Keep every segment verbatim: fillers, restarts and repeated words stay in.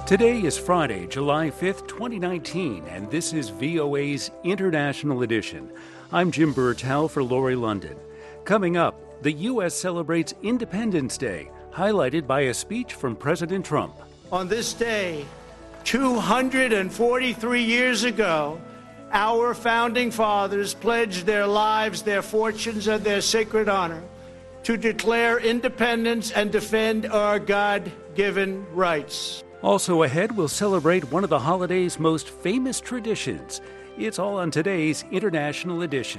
Today is Friday, July fifth, twenty nineteen, and this is V O A's International Edition. I'm Jim Burtell for Lori London. Coming up, the U S celebrates Independence Day, highlighted by a speech from President Trump. On this day, two hundred forty-three years ago, our founding fathers pledged their lives, their fortunes, and their sacred honor to declare independence and defend our God-given rights. Also ahead, we'll celebrate one of the holiday's most famous traditions. It's all on today's International Edition.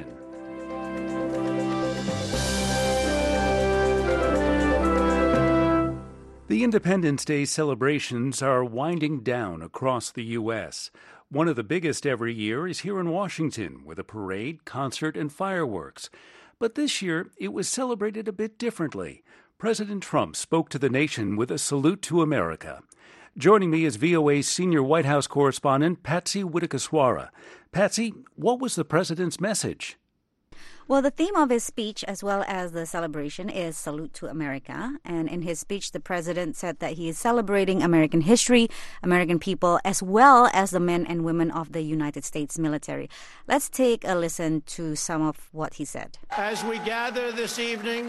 The Independence Day celebrations are winding down across the U S. One of the biggest every year is here in Washington, with a parade, concert, and fireworks. But this year, it was celebrated a bit differently. President Trump spoke to the nation with a salute to America. Joining me is V O A's senior White House correspondent, Patsy Widakuswara. Patsy, what was the president's message? Well, the theme of his speech, as well as the celebration, is Salute to America. And in his speech, the president said that he is celebrating American history, American people, as well as the men and women of the United States military. Let's take a listen to some of what he said. As we gather this evening,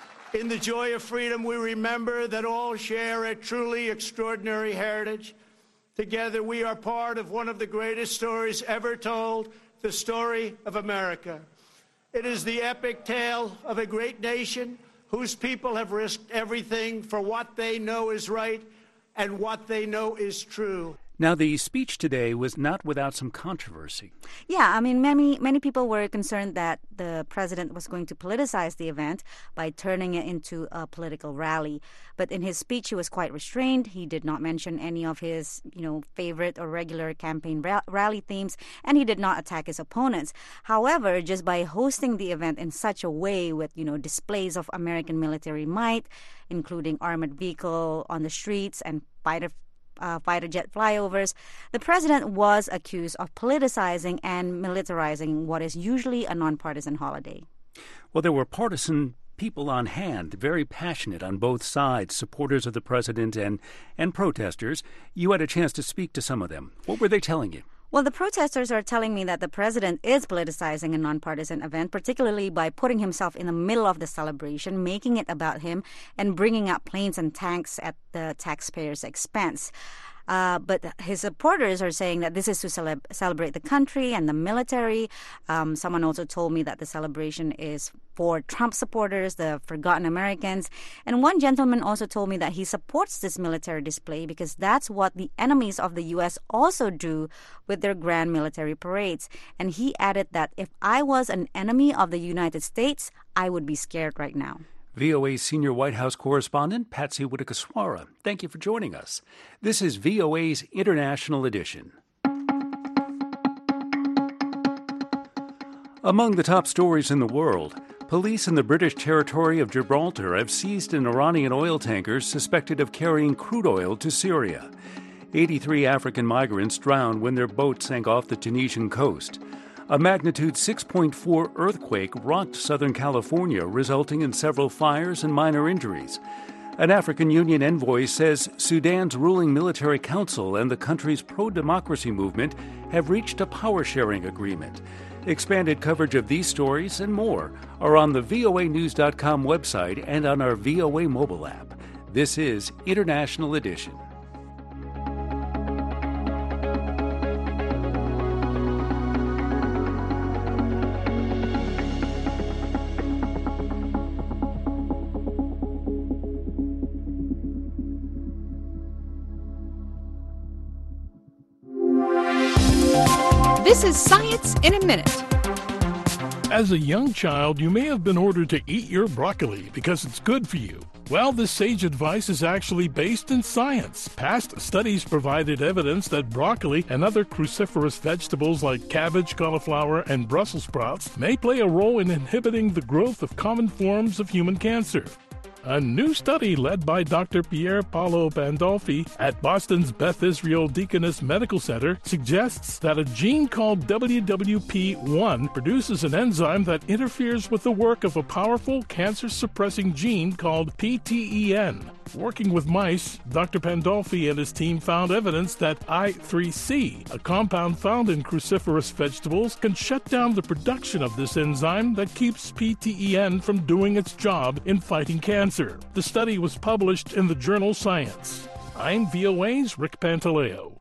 in the joy of freedom, we remember that all share a truly extraordinary heritage. Together, we are part of one of the greatest stories ever told, the story of America. It is the epic tale of a great nation whose people have risked everything for what they know is right and what they know is true. Now, the speech today was not without some controversy. Yeah, I mean, many many people were concerned that the president was going to politicize the event by turning it into a political rally. But in his speech, he was quite restrained. He did not mention any of his, you know, favorite or regular campaign ra- rally themes, and he did not attack his opponents. However, just by hosting the event in such a way with, you know, displays of American military might, including armored vehicle on the streets and fighter Uh, fighter jet flyovers, the president was accused of politicizing and militarizing what is usually a nonpartisan holiday. Well, there were partisan people on hand, very passionate on both sides, supporters of the president and, and protesters. You had a chance to speak to some of them. What were they telling you? Well, the protesters are telling me that the president is politicizing a nonpartisan event, particularly by putting himself in the middle of the celebration, making it about him, and bringing out planes and tanks at the taxpayers' expense. Uh, but his supporters are saying that this is to cele- celebrate the country and the military. Um, someone also told me that the celebration is for Trump supporters, the forgotten Americans. And one gentleman also told me that he supports this military display because that's what the enemies of the U S also do with their grand military parades. And he added that if I was an enemy of the United States, I would be scared right now. V O A's senior White House correspondent, Patsy Widakuswara. Thank you for joining us. This is V O A's International Edition. Among the top stories in the world, police in the British territory of Gibraltar have seized an Iranian oil tanker suspected of carrying crude oil to Syria. eighty-three African migrants drowned when their boat sank off the Tunisian coast. A magnitude six point four earthquake rocked Southern California, resulting in several fires and minor injuries. An African Union envoy says Sudan's ruling military council and the country's pro-democracy movement have reached a power-sharing agreement. Expanded coverage of these stories and more are on the V O A news dot com website and on our V O A mobile app. This is International Edition. This is Science in a Minute. As a young child, you may have been ordered to eat your broccoli because it's good for you. Well, this sage advice is actually based in science. Past studies provided evidence that broccoli and other cruciferous vegetables like cabbage, cauliflower, and Brussels sprouts may play a role in inhibiting the growth of common forms of human cancer. A new study led by Doctor Pier Paolo Pandolfi at Boston's Beth Israel Deaconess Medical Center suggests that a gene called W W P one produces an enzyme that interferes with the work of a powerful cancer-suppressing gene called P T E N. Working with mice, Doctor Pandolfi and his team found evidence that I three C, a compound found in cruciferous vegetables, can shut down the production of this enzyme that keeps P T E N from doing its job in fighting cancer. The study was published in the journal Science. I'm V O A's Rick Pantaleo.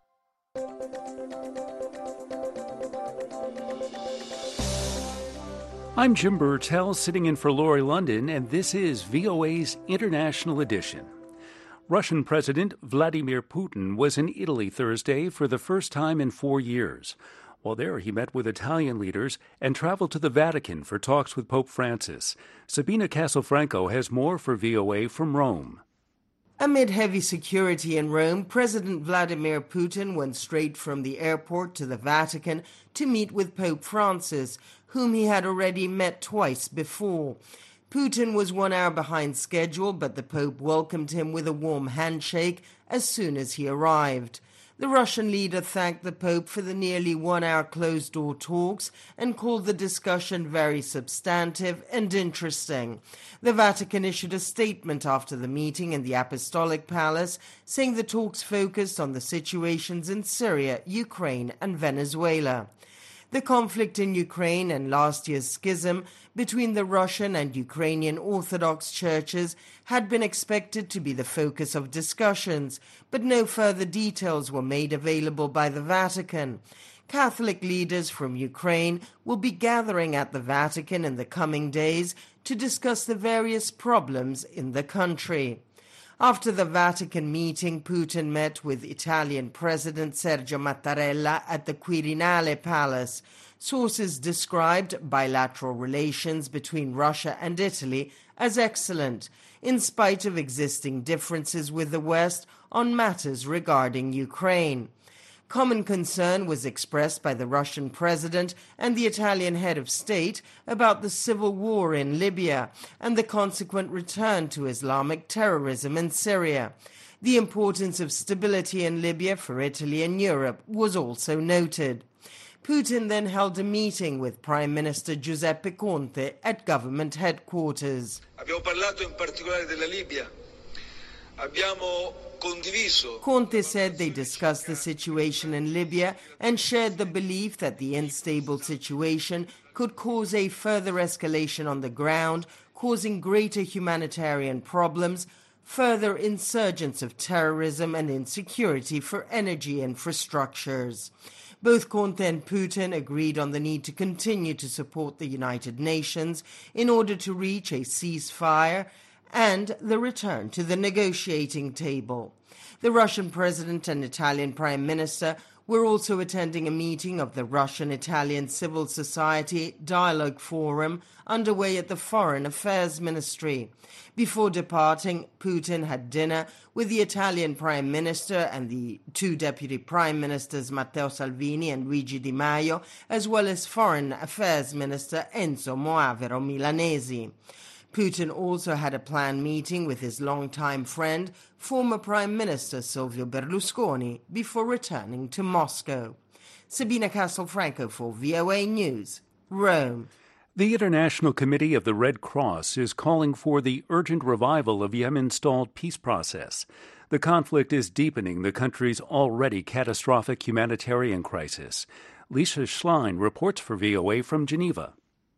I'm Jim Burtell, sitting in for Lori London, and this is V O A's International Edition. Russian President Vladimir Putin was in Italy Thursday for the first time in four years. While there, he met with Italian leaders and traveled to the Vatican for talks with Pope Francis. Sabina Castelfranco has more for V O A from Rome. Amid heavy security in Rome, President Vladimir Putin went straight from the airport to the Vatican to meet with Pope Francis, whom he had already met twice before. Putin was one hour behind schedule, but the Pope welcomed him with a warm handshake as soon as he arrived. The Russian leader thanked the Pope for the nearly one-hour closed-door talks and called the discussion very substantive and interesting. The Vatican issued a statement after the meeting in the Apostolic Palace, saying the talks focused on the situations in Syria, Ukraine, and Venezuela. The conflict in Ukraine and last year's schism between the Russian and Ukrainian Orthodox churches had been expected to be the focus of discussions, but no further details were made available by the Vatican. Catholic leaders from Ukraine will be gathering at the Vatican in the coming days to discuss the various problems in the country. After the Vatican meeting, Putin met with Italian President Sergio Mattarella at the Quirinale Palace. Sources described bilateral relations between Russia and Italy as excellent, in spite of existing differences with the West on matters regarding Ukraine. Common concern was expressed by the Russian president and the Italian head of state about the civil war in Libya and the consequent return to Islamic terrorism in Syria. The importance of stability in Libya for Italy and Europe was also noted. Putin then held a meeting with Prime Minister Giuseppe Conte at government headquarters. Abbiamo parlato in particolare della Libia. Abbiamo Conte said they discussed the situation in Libya and shared the belief that the unstable situation could cause a further escalation on the ground, causing greater humanitarian problems, further insurgence of terrorism and insecurity for energy infrastructures. Both Conte and Putin agreed on the need to continue to support the United Nations in order to reach a ceasefire and the return to the negotiating table. The Russian president and Italian prime minister were also attending a meeting of the Russian-Italian Civil Society Dialogue Forum underway at the Foreign Affairs Ministry. Before departing, Putin had dinner with the Italian prime minister and the two deputy prime ministers Matteo Salvini and Luigi Di Maio, as well as Foreign Affairs Minister Enzo Moavero Milanesi. Putin also had a planned meeting with his longtime friend, former Prime Minister Silvio Berlusconi, before returning to Moscow. Sabina Castelfranco for V O A News, Rome. The International Committee of the Red Cross is calling for the urgent revival of Yemen's stalled peace process. The conflict is deepening the country's already catastrophic humanitarian crisis. Lisa Schlein reports for V O A from Geneva.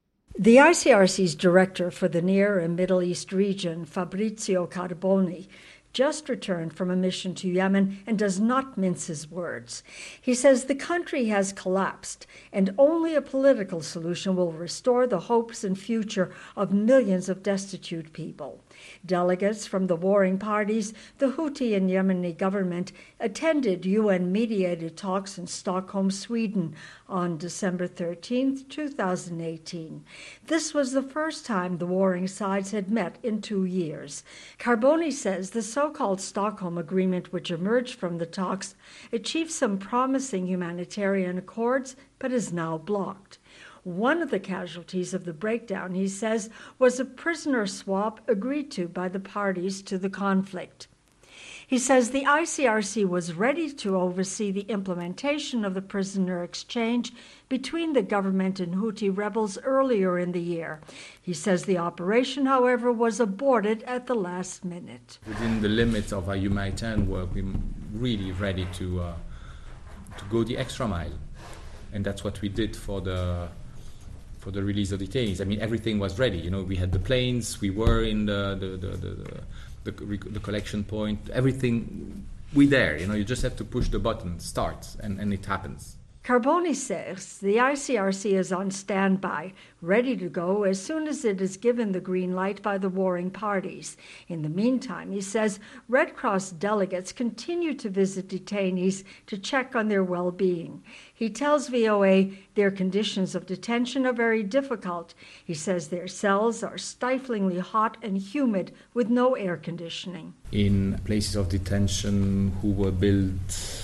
The I C R C's director for the Near and Middle East region, Fabrizio Carboni, just returned from a mission to Yemen and does not mince his words. He says the country has collapsed and only a political solution will restore the hopes and future of millions of destitute people. Delegates from the warring parties, the Houthi and Yemeni government, attended U N-mediated talks in Stockholm, Sweden on December thirteenth, two thousand eighteen. This was the first time the warring sides had met in two years. Carboni says the so-called Stockholm Agreement, which emerged from the talks, achieved some promising humanitarian accords, but is now blocked. One of the casualties of the breakdown, he says, was a prisoner swap agreed to by the parties to the conflict. He says the I C R C was ready to oversee the implementation of the prisoner exchange between the government and Houthi rebels earlier in the year. He says the operation, however, was aborted at the last minute. Within the limits of our humanitarian work, we're really ready to uh, to go the extra mile, and that's what we did for the for the release of detainees. I mean, everything was ready. You know, we had the planes, we were in the the the, the, the The, the collection point, everything, we there, you know, you just have to push the button, start, and, and it happens. Carboni says the I C R C is on standby, ready to go as soon as it is given the green light by the warring parties. In the meantime, he says Red Cross delegates continue to visit detainees to check on their well-being. He tells V O A their conditions of detention are very difficult. He says their cells are stiflingly hot and humid with no air conditioning. In places of detention who were built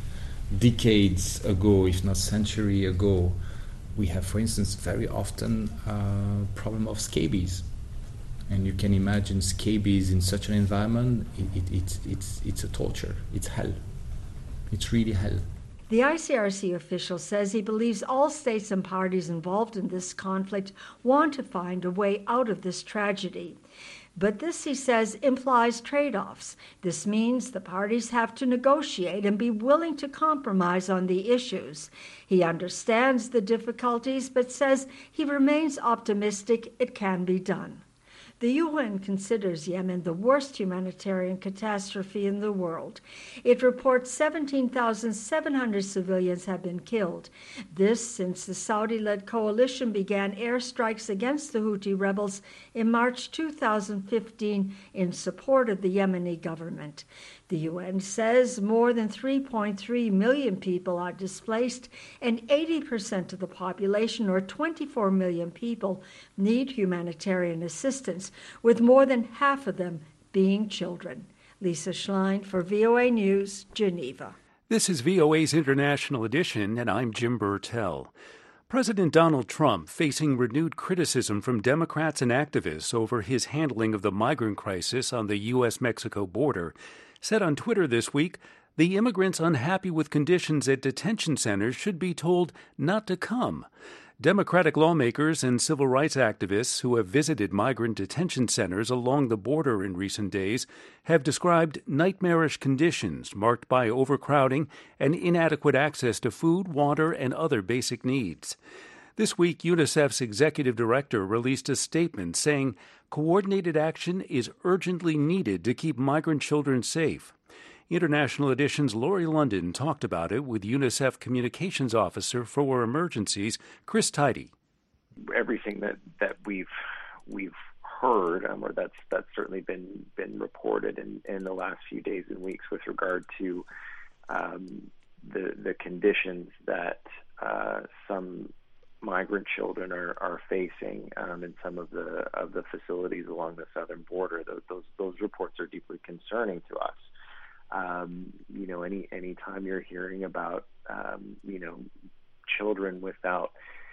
decades ago, if not century ago, we have, for instance, very often a problem of scabies. And you can imagine scabies in such an environment, it, it, it's, it's, it's a torture, it's hell. It's really hell. The I C R C official says he believes all states and parties involved in this conflict want to find a way out of this tragedy. But this, he says, implies trade-offs. This means the parties have to negotiate and be willing to compromise on the issues. He understands the difficulties, but says he remains optimistic it can be done. The U N considers Yemen the worst humanitarian catastrophe in the world. It reports seventeen thousand seven hundred civilians have been killed. This since the Saudi-led coalition began airstrikes against the Houthi rebels in March two thousand fifteen in support of the Yemeni government. The U N says more than three point three million people are displaced, and eighty percent of the population, or twenty-four million people, need humanitarian assistance, with more than half of them being children. Lisa Schlein for V O A News, Geneva. This is V O A's International Edition, and I'm Jim Burtell. President Donald Trump facing renewed criticism from Democrats and activists over his handling of the migrant crisis on the U S Mexico border said on Twitter this week the immigrants unhappy with conditions at detention centers should be told not to come. Democratic lawmakers and civil rights activists who have visited migrant detention centers along the border in recent days have described nightmarish conditions marked by overcrowding and inadequate access to food, water, and other basic needs. This week, UNICEF's executive director released a statement saying coordinated action is urgently needed to keep migrant children safe. International Edition's Lori London talked about it with UNICEF Communications Officer for Emergencies, Chris Tidy. Everything that, that we've we've heard, um, or that's that's certainly been been reported in, in the last few days and weeks with regard to um, the the conditions that uh, some migrant children are, are facing um, in some of the of the facilities along the southern border. Those those, those reports are deeply concerning to us. Um, you know, any any time you're hearing about um, you know children without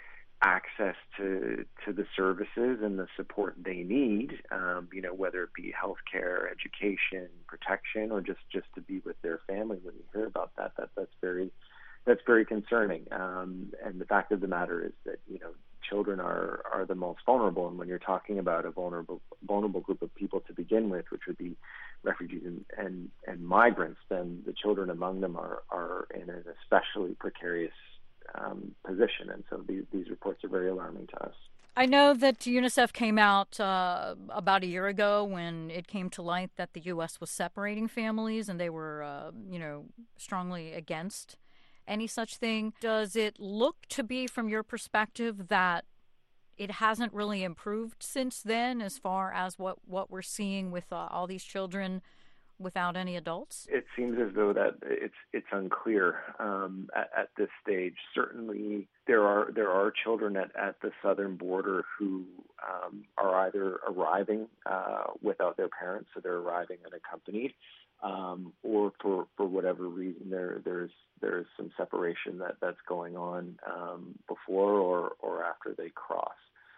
access to to the services and the support they need, um, you know, whether it be healthcare, education, protection, or just, just to be with their family. When you hear about that, that that's very that's very concerning. Um, and the fact of the matter is that you know children are are the most vulnerable. And when you're talking about a vulnerable vulnerable group of people to begin with, which would be refugees and, and, and migrants, then the children among them are, are in an especially precarious um, position. And so these, these reports are very alarming to us. I know that UNICEF came out uh, about a year ago when it came to light that the U S was separating families, and they were, uh, you know, strongly against any such thing. Does it look to be, from your perspective, that it hasn't really improved since then as far as what, what we're seeing with uh, all these children without any adults? It seems as though that it's it's unclear um, at, at this stage. Certainly, there are there are children at, at the southern border who um, are either arriving uh, without their parents, so they're arriving unaccompanied, um, or for, for whatever reason there there's there's some separation that, that's going on um, before or, or after they cross.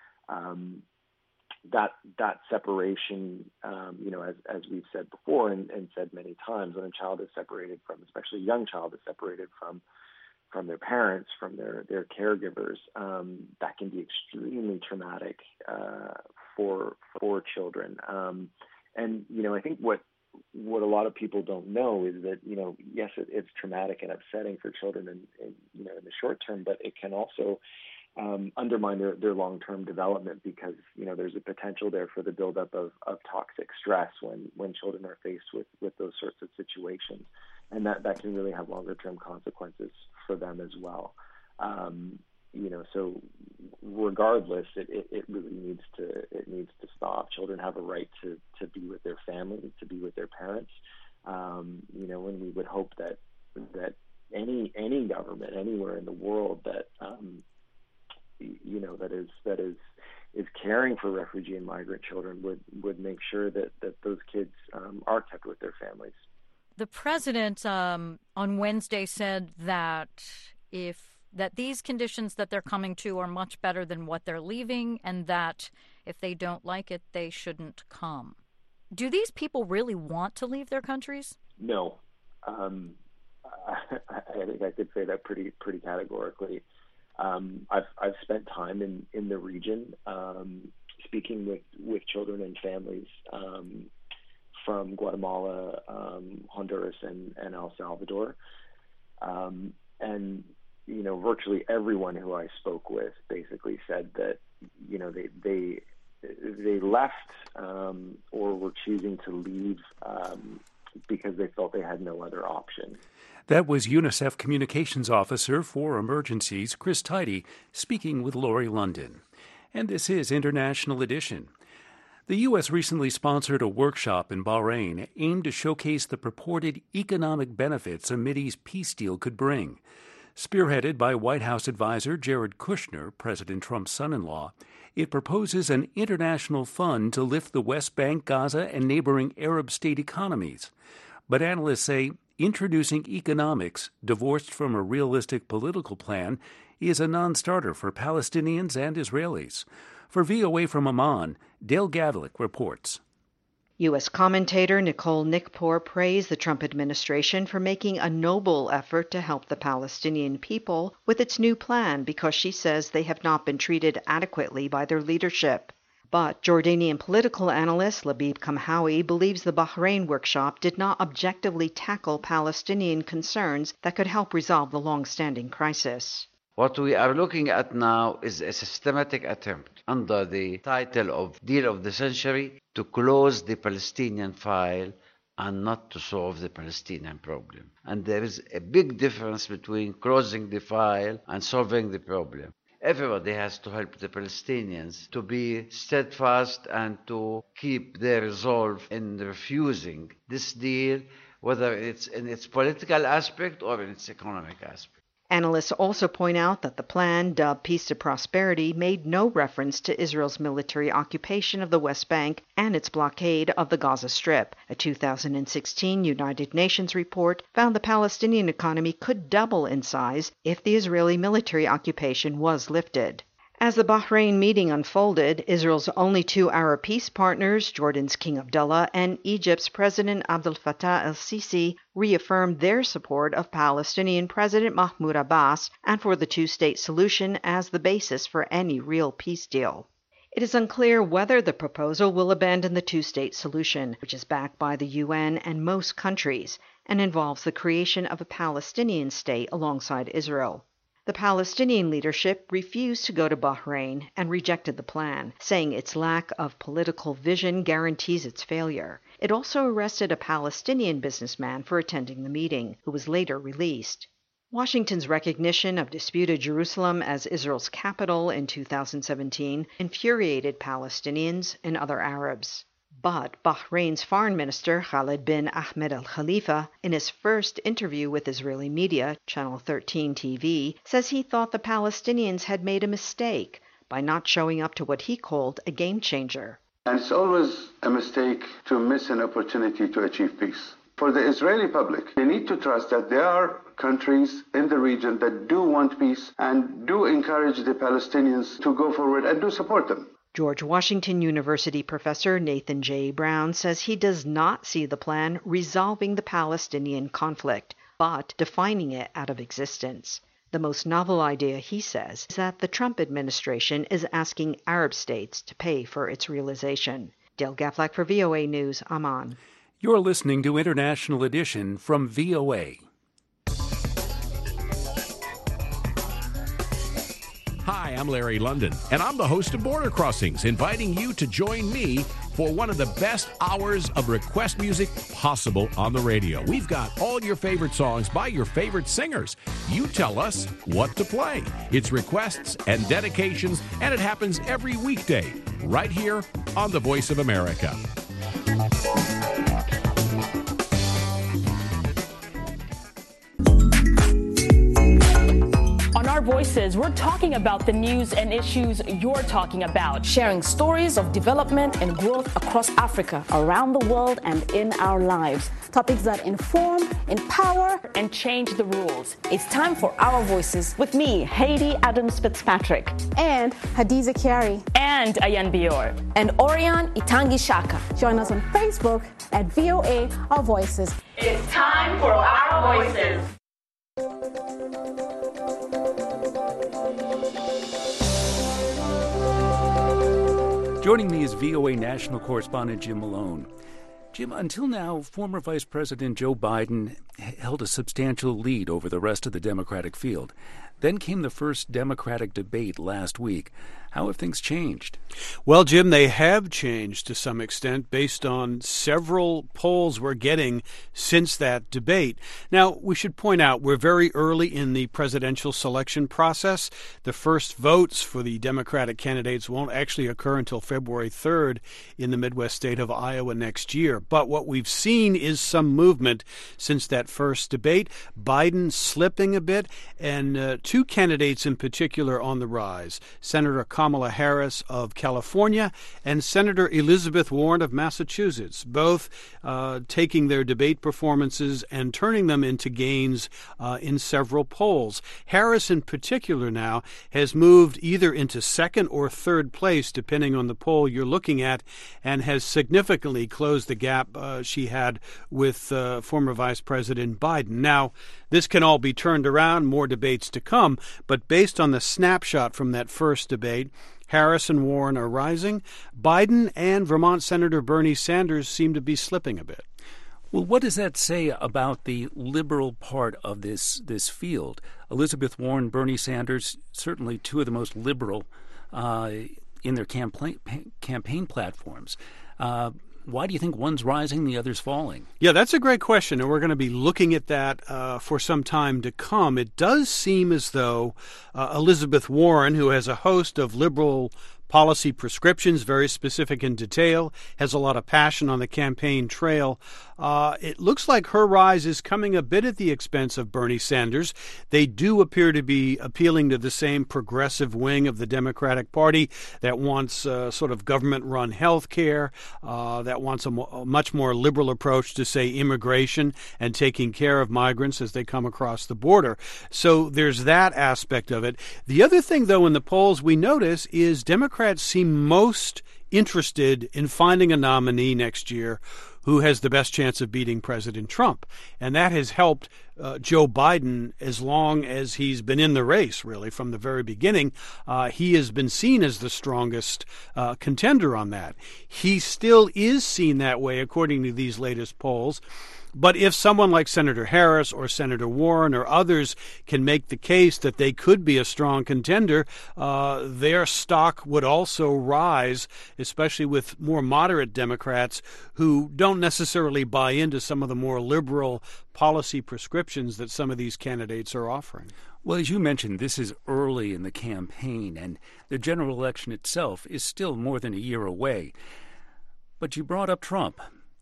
Um, that that separation, um, you know, as as we've said before and, and said many times, when a child is separated from, especially a young child is separated from from their parents, from their their caregivers, um, that can be extremely traumatic uh, for for children. Um, and you know, I think what what a lot of people don't know is that, you know, yes, it, it's traumatic and upsetting for children in, in you know in the short term, but it can also Um, undermine their, their long-term development because, you know, there's a potential there for the buildup of, of toxic stress when, when children are faced with, with those sorts of situations. And that, that can really have longer-term consequences for them as well. Um, you know, so regardless, it, it, it really needs to it needs to stop. Children have a right to, to be with their family, to be with their parents. Um, you know, and we would hope that that any any government anywhere in the world that um, you know, that is that is is caring for refugee and migrant children would, would make sure that, that those kids um, are kept with their families. The president um, on Wednesday said that if that these conditions that they're coming to are much better than what they're leaving, and that if they don't like it, they shouldn't come. Do these people really want to leave their countries? No, um, I, I think I could say that pretty pretty categorically. Um, I've I've spent time in, in the region um, speaking with, with children and families um, from Guatemala, um, Honduras, and, and El Salvador. Um, and, you know, virtually everyone who I spoke with basically said that, you know, they they, they left um, or were choosing to leave um, because they felt they had no other option. That was UNICEF Communications Officer for Emergencies, Chris Tidy, speaking with Laurie London. And this is International Edition. The U S recently sponsored a workshop in Bahrain aimed to showcase the purported economic benefits a Mideast peace deal could bring. Spearheaded by White House advisor Jared Kushner, President Trump's son-in-law, it proposes an international fund to lift the West Bank, Gaza, and neighboring Arab state economies. But analysts say introducing economics, divorced from a realistic political plan, is a non-starter for Palestinians and Israelis. For V O A from Amman, Dale Gavlik reports. U S commentator Nicole Nickpour praised the Trump administration for making a noble effort to help the Palestinian people with its new plan because she says they have not been treated adequately by their leadership. But Jordanian political analyst Labib Kamhawi believes the Bahrain workshop did not objectively tackle Palestinian concerns that could help resolve the long-standing crisis. What we are looking at now is a systematic attempt under the title of Deal of the Century to close the Palestinian file and not to solve the Palestinian problem. And there is a big difference between closing the file and solving the problem. Everybody has to help the Palestinians to be steadfast and to keep their resolve in refusing this deal, whether it's in its political aspect or in its economic aspect. Analysts also point out that the plan, dubbed Peace to Prosperity, made no reference to Israel's military occupation of the West Bank and its blockade of the Gaza Strip. A two thousand sixteen United Nations report found the Palestinian economy could double in size if the Israeli military occupation was lifted. As the Bahrain meeting unfolded, Israel's only two Arab peace partners, Jordan's King Abdullah and Egypt's President Abdel Fattah el-Sisi, reaffirmed their support of Palestinian President Mahmoud Abbas and for the two-state solution as the basis for any real peace deal. It is unclear whether the proposal will abandon the two-state solution, which is backed by the U N and most countries, and involves the creation of a Palestinian state alongside Israel. The Palestinian leadership refused to go to Bahrain and rejected the plan, saying its lack of political vision guarantees its failure. It also arrested a Palestinian businessman for attending the meeting, who was later released. Washington's recognition of disputed Jerusalem as Israel's capital in two thousand seventeen infuriated Palestinians and other Arabs. But Bahrain's foreign minister, Khalid bin Ahmed Al Khalifa, in his first interview with Israeli media, Channel thirteen T V, says he thought the Palestinians had made a mistake by not showing up to what he called a game changer. And it's always a mistake to miss an opportunity to achieve peace. For the Israeli public, they need to trust that there are countries in the region that do want peace and do encourage the Palestinians to go forward and do support them. George Washington University professor Nathan J. Brown says he does not see the plan resolving the Palestinian conflict, but defining it out of existence. The most novel idea, he says, is that the Trump administration is asking Arab states to pay for its realization. Dale Gaflak for V O A News, Amman. You're listening to International Edition from V O A. Hi, I'm Larry London, and I'm the host of Border Crossings, inviting you to join me for one of the best hours of request music possible on the radio. We've got all your favorite songs by your favorite singers. You tell us what to play. It's requests and dedications, and it happens every weekday right here on The Voice of America. On Our Voices, we're talking about the news and issues you're talking about, sharing stories of development and growth across Africa, around the world, and in our lives. Topics that inform, empower, and change the rules. It's time for Our Voices with me, Haiti Adams Fitzpatrick, and Hadiza Kiari, and Ayan Bior, and Orion Itangi Shaka. Join us on Facebook at V O A Our Voices. It's time for Our Voices. Joining me is V O A national correspondent Jim Malone. Jim, until now, former Vice President Joe Biden held a substantial lead over the rest of the Democratic field. Then came the first Democratic debate last week. How have things changed? Well, Jim, they have changed to some extent based on several polls we're getting since that debate. Now, we should point out we're very early in the presidential selection process. The first votes for the Democratic candidates won't actually occur until February third in the Midwest state of Iowa next year. But what we've seen is some movement since that first debate. Biden slipping a bit, and uh, two candidates in particular on the rise. Senator Kamala Harris of California and Senator Elizabeth Warren of Massachusetts, both uh, taking their debate performances and turning them into gains uh, in several polls. Harris in particular now has moved either into second or third place, depending on the poll you're looking at, and has significantly closed the gap uh, she had with uh, former Vice President Biden. Now, this can all be turned around, more debates to come, but based on the snapshot from that first debate, Harris and Warren are rising. Biden and Vermont Senator Bernie Sanders seem to be slipping a bit. Well, what does that say about the liberal part of this this field? Elizabeth Warren, Bernie Sanders, certainly two of the most liberal uh, in their campaign campaign platforms. Uh, Why do you think one's rising, the other's falling? Yeah, that's a great question, and we're going to be looking at that uh, for some time to come. It does seem as though uh, Elizabeth Warren, who has a host of liberal policy prescriptions, very specific in detail, has a lot of passion on the campaign trail. Uh, it looks like her rise is coming a bit at the expense of Bernie Sanders. They do appear to be appealing to the same progressive wing of the Democratic Party that wants uh, sort of government-run health care, uh, that wants a, mo- a much more liberal approach to, say, immigration and taking care of migrants as they come across the border. So there's that aspect of it. The other thing, though, in the polls we notice is Democrats seem most interested in finding a nominee next year who has the best chance of beating President Trump. And that has helped uh, Joe Biden as long as he's been in the race, really, from the very beginning. Uh, he has been seen as the strongest uh, contender on that. He still is seen that way, according to these latest polls. But if someone like Senator Harris or Senator Warren or others can make the case that they could be a strong contender, uh, their stock would also rise, especially with more moderate Democrats who don't necessarily buy into some of the more liberal policy prescriptions that some of these candidates are offering. Well, as you mentioned, this is early in the campaign, and the general election itself is still more than a year away. But you brought up Trump.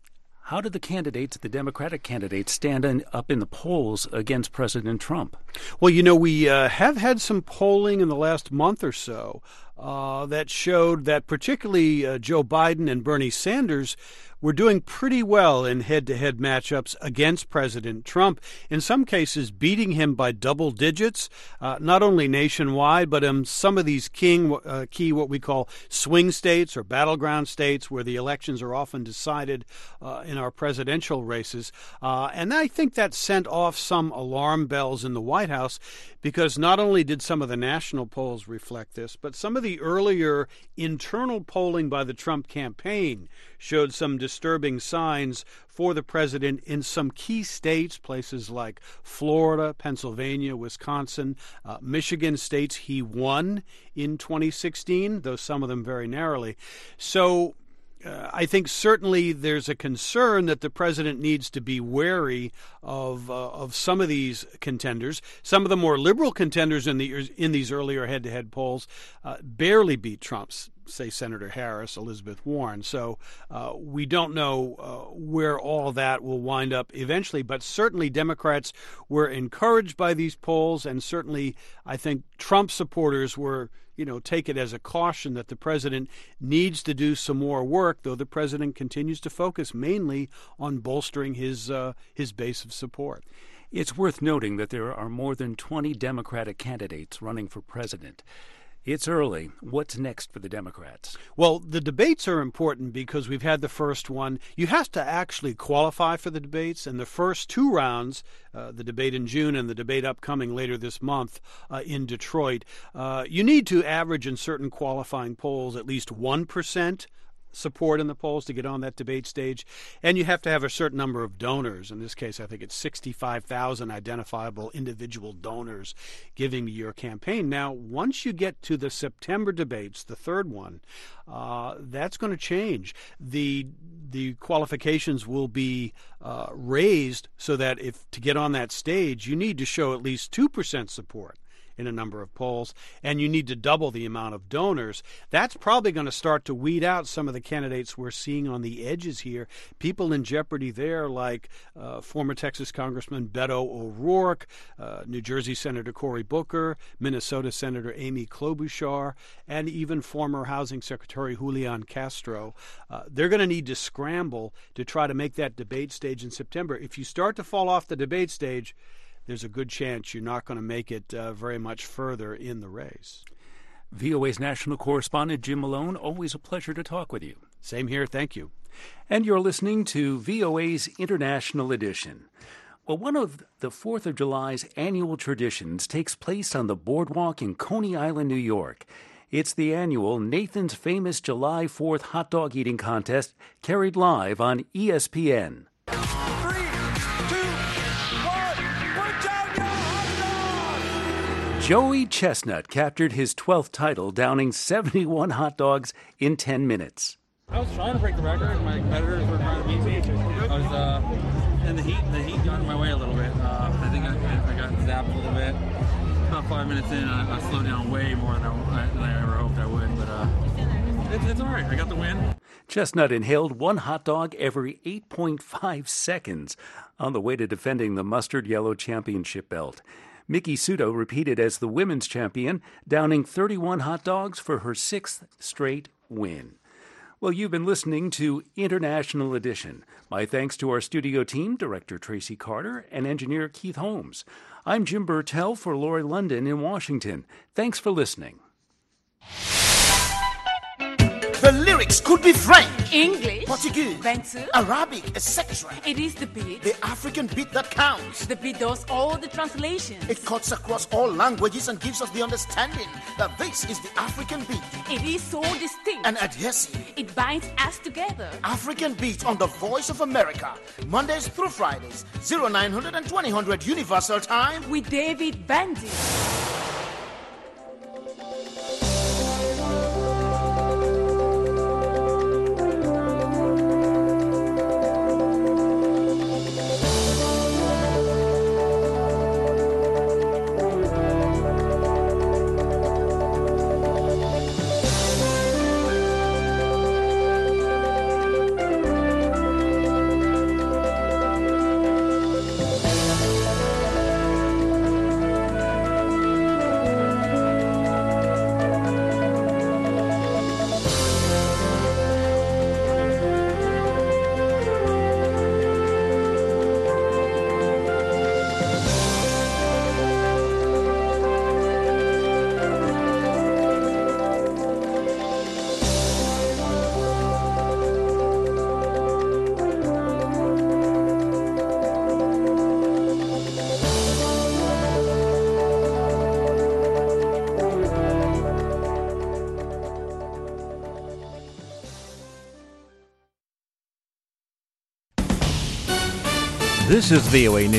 How did the candidates, the Democratic candidates, stand in, up in the polls against President Trump? Well, you know, we uh, have had some polling in the last month or so uh, that showed that particularly uh, Joe Biden and Bernie Sanders were doing pretty well in head-to-head matchups against President Trump, in some cases beating him by double digits, uh, not only nationwide, but in some of these king, uh, key what we call swing states or battleground states where the elections are often decided uh, in our presidential races. Uh, and I think that sent off some alarm bells in the White House, because not only did some of the national polls reflect this, but some of the earlier internal polling by the Trump campaign showed some disturbing signs for the president in some key states, places like Florida, Pennsylvania, Wisconsin, uh, Michigan, states he won in twenty sixteen, though some of them very narrowly. So Uh, I think certainly there's a concern that the president needs to be wary of uh, of some of these contenders. Some of the more liberal contenders in the in these earlier head-to-head polls uh, barely beat Trump's, say, Senator Harris, Elizabeth Warren. So uh, we don't know uh, where all that will wind up eventually. But certainly Democrats were encouraged by these polls, and certainly I think Trump supporters were, you know, take it as a caution that the president needs to do some more work, though the president continues to focus mainly on bolstering his uh, his base of support. It's worth noting that there are more than twenty Democratic candidates running for president. It's early. What's next for the Democrats? Well, the debates are important because we've had the first one. You have to actually qualify for the debates, and the first two rounds, uh, the debate in June and the debate upcoming later this month uh, in Detroit, uh, you need to average in certain qualifying polls at least one percent support in the polls to get on that debate stage, and you have to have a certain number of donors. In this case, I think it's sixty-five thousand identifiable individual donors giving to your campaign. Now, once you get to the September debates, the third one, uh, that's going to change. The the qualifications will be uh, raised so that if to get on that stage, you need to show at least two percent support in a number of polls, and you need to double the amount of donors. That's probably going to start to weed out some of the candidates we're seeing on the edges here. People in jeopardy there like uh, former Texas Congressman Beto O'Rourke, uh, New Jersey Senator Cory Booker, Minnesota Senator Amy Klobuchar, and even former Housing Secretary Julian Castro. Uh, they're going to need to scramble to try to make that debate stage in September. If you start to fall off the debate stage, there's a good chance you're not going to make it uh, very much further in the race. V O A's national correspondent Jim Malone, always a pleasure to talk with you. Same here, thank you. And you're listening to V O A's International Edition. Well, one of the fourth of July's annual traditions takes place on the boardwalk in Coney Island, New York. It's the annual Nathan's Famous July fourth Hot Dog Eating Contest, carried live on E S P N. Joey Chestnut captured his twelfth title, downing seventy-one hot dogs in ten minutes. I was trying to break the record. My competitors were trying to beat me. I was, uh, and the heat, the heat got in my way a little bit. Uh, I think I, I got zapped a little bit. About five minutes in, I, I slowed down way more than I, than I ever hoped I would. But uh, it's, it's all right. I got the win. Chestnut inhaled one hot dog every eight point five seconds on the way to defending the mustard yellow championship belt. Miki Sudo repeated as the women's champion, downing thirty-one hot dogs for her sixth straight win. Well, you've been listening to International Edition. My thanks to our studio team, Director Tracy Carter and Engineer Keith Holmes. I'm Jim Burtell for Lori London in Washington. Thanks for listening. The lyrics could be French, English, Portuguese, Bantu, Arabic, et cetera. It is the beat. The African beat that counts. The beat does all the translations. It cuts across all languages and gives us the understanding that this is the African beat. It is so distinct and adhesive. It binds us together. African Beat on the Voice of America, Mondays through Fridays, oh nine hundred and twenty hundred Universal Time with David Bandy. This is V O A News.